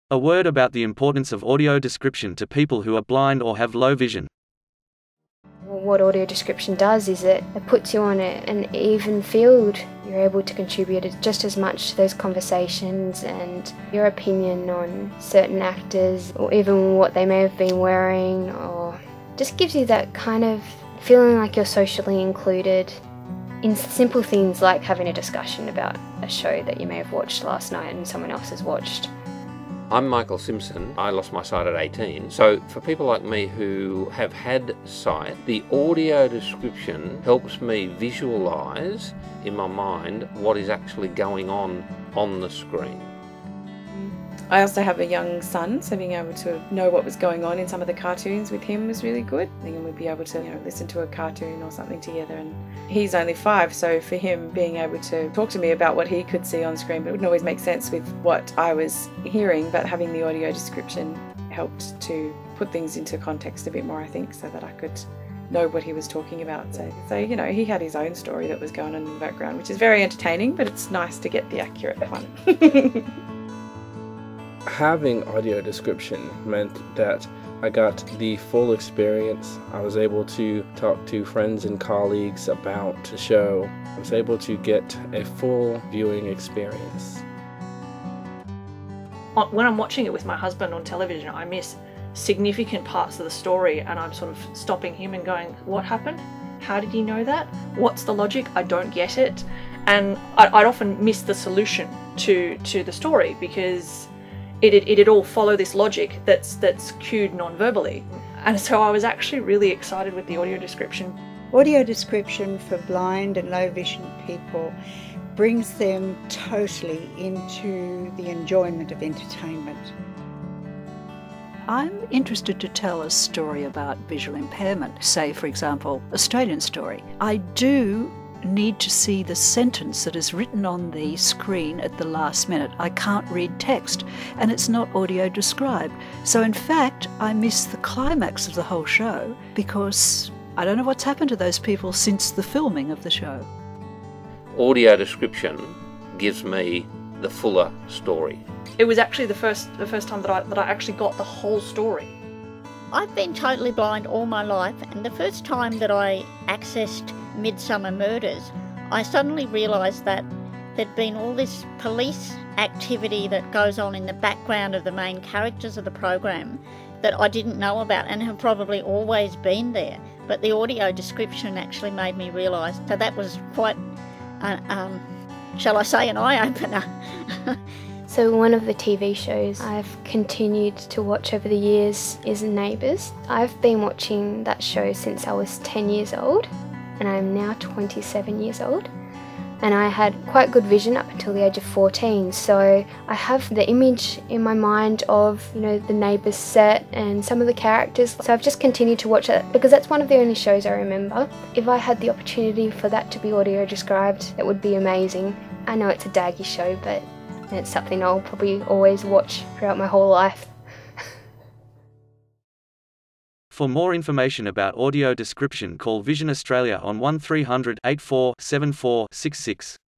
A word about the importance of audio description to people who are blind or have low vision. What audio description does is it puts you on an even field. You're able to contribute just as much to those conversations and your opinion on certain actors or even what they may have been wearing, or just gives you that kind of feeling like you're socially included in simple things like having a discussion about a show that you may have watched last night and someone else has watched. I'm Michael Simpson. I lost my sight at 18. So for people like me who have had sight, the audio description helps me visualise in my mind what is actually going on the screen. I also have a young son, so being able to know what was going on in some of the cartoons with him was really good. And we'd be able to, listen to a cartoon or something together. And he's only 5, so for him being able to talk to me about what he could see on screen, but it wouldn't always make sense with what I was hearing, but having the audio description helped to put things into context a bit more, I think, so that I could know what he was talking about. So he had his own story that was going on in the background, which is very entertaining, but it's nice to get the accurate one. Having audio description meant that I got the full experience. I was able to talk to friends and colleagues about the show. I was able to get a full viewing experience. When I'm watching it with my husband on television, I miss significant parts of the story and I'm sort of stopping him and going, what happened? How did you know that? What's the logic? I don't get it. And I'd often miss the solution to the story because it'd all follow this logic that's cued non-verbally. And so I was actually really excited with the audio description. Audio description for blind and low vision people brings them totally into the enjoyment of entertainment. I'm interested to tell a story about visual impairment, say for example, Australian Story. I do need to see the sentence that is written on the screen at the last minute. I can't read text and it's not audio described. So in fact, I miss the climax of the whole show because I don't know what's happened to those people since the filming of the show. Audio description gives me the fuller story. It was actually the first time that I actually got the whole story. I've been totally blind all my life, and the first time that I accessed Midsummer Murders, I suddenly realised that there'd been all this police activity that goes on in the background of the main characters of the program that I didn't know about and have probably always been there. But the audio description actually made me realise. So that was quite, shall I say, an eye-opener. So one of the TV shows I've continued to watch over the years is Neighbours. I've been watching that show since I was 10 years old and I'm now 27 years old. And I had quite good vision up until the age of 14, so I have the image in my mind of, the Neighbours set and some of the characters. So I've just continued to watch it because that's one of the only shows I remember. If I had the opportunity for that to be audio described, it would be amazing. I know it's a daggy show, but it's something I'll probably always watch throughout my whole life. For more information about audio description, call Vision Australia on 1300 84 74 66.